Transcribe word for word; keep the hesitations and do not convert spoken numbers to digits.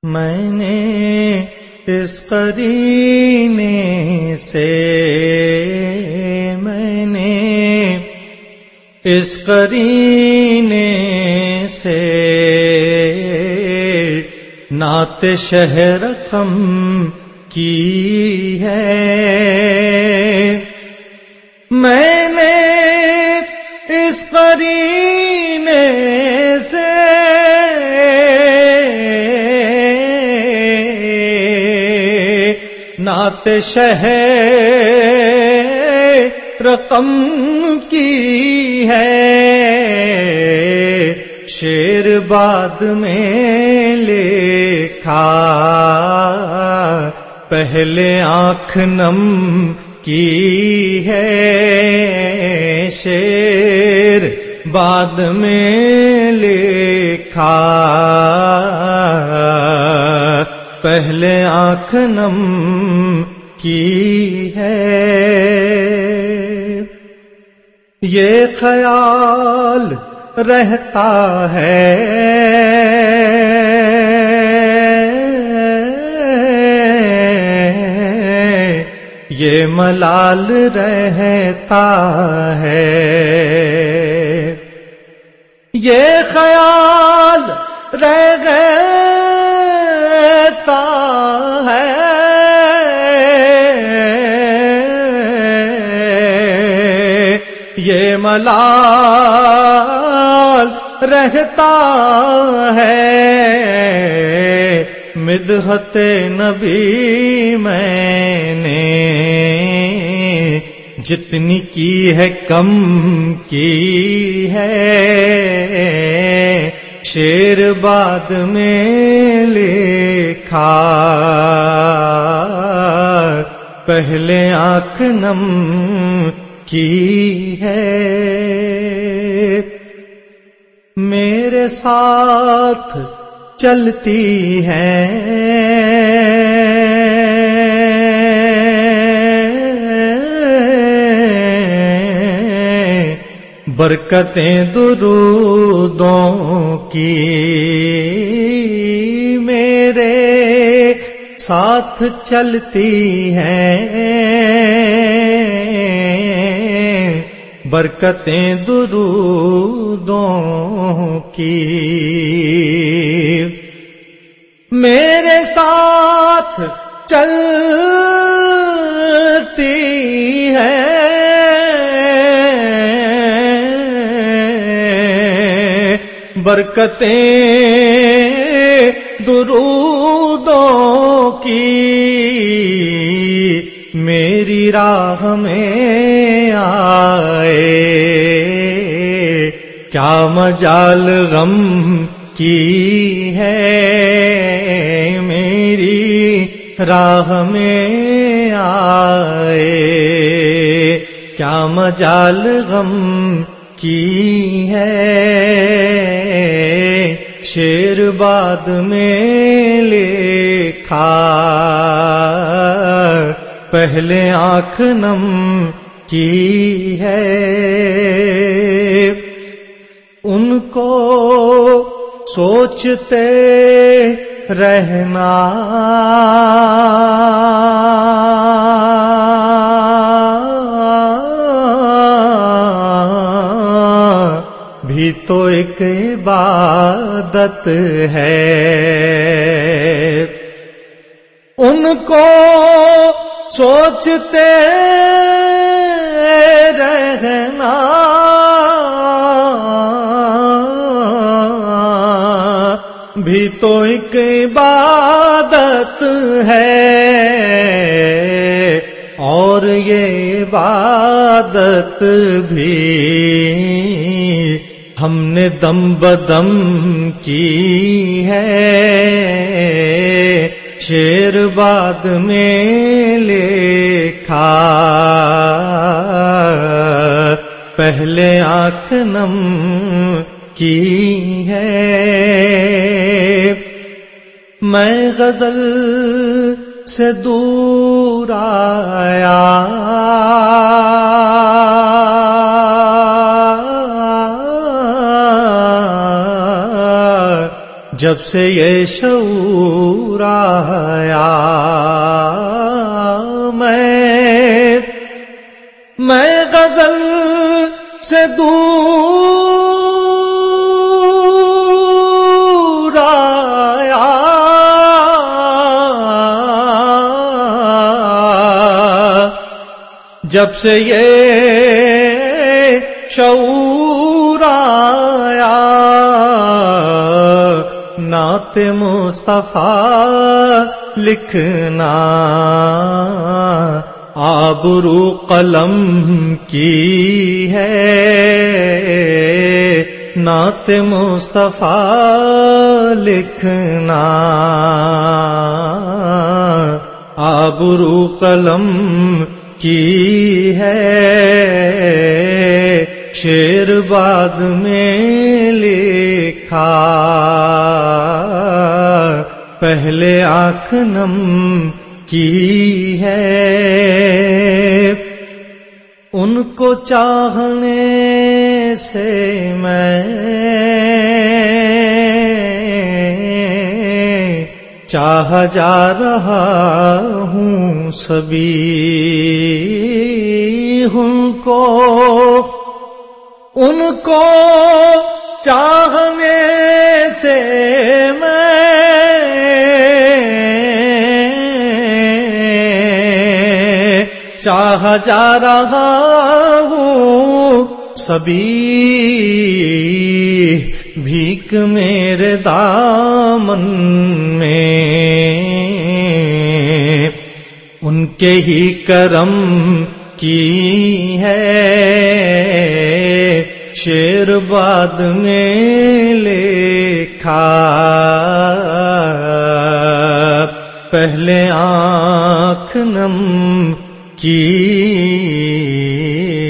میں نے اس قرینے سے میں نے اس قرینے سے نعت شہر رقم کی ہے. میں نے اس قرینے سے نعت شہر رقم کی ہے. شعر بعد میں لکھا پہلے آنکھ نم کی ہے. شعر بعد میں لکھا پہلے آنکھ نم کی ہے. یہ خیال رہتا ہے یہ ملال رہتا ہے. یہ خیال رہتا ہے یہ ملال رہتا ہے. مدحت نبی میں نے جتنی کی ہے کم کی ہے. شعر بعد میں لکھا پہلے آنکھ نم کی ہے. میرے ساتھ چلتی ہیں برکتیں درودوں کی. میرے ساتھ چلتی ہیں برکتیں درودوں کی. میرے ساتھ چلتی ہیں برکتیں درودوں کی. میری راہ میں آئے کیا مجال غم کی ہے. میری راہ میں آئے کیا مجال غم کی ہے. شعر بعد میں لکھا پہلے آنکھ نم کی ہے. ان کو سوچتے رہنا بھی تو ایک عبادت ہے. ان کو سوچتے رہنا بھی تو ایک عبادت ہے. اور یہ عبادت بھی ہم نے دم بدم کی ہے. شعر بعد میں لکھا پہلے آنکھ نم کی ہے. میں غزل سے دور آیا جب سے یہ شعور آیا میں میں غزل سے دور آیا، جب سے یہ شعور آیا نعت مصطفیٰ لکھنا آبرو قلم کی ہے، نعت مصطفیٰ لکھنا آبرو قلم کی ہے، شعر بعد میں لکھا پہلے آنکھ نم کی ہے، ان کو چاہنے سے میں چاہا جا رہا ہوں سبھی، ان کو ان کو چاہنے سے میں چاہا جا رہا ہوں سبھی، بھیک میرے دامن میں ان کے ہی کرم کی ہے، شعر بعد میں لکھا پہلے آنکھ نم کی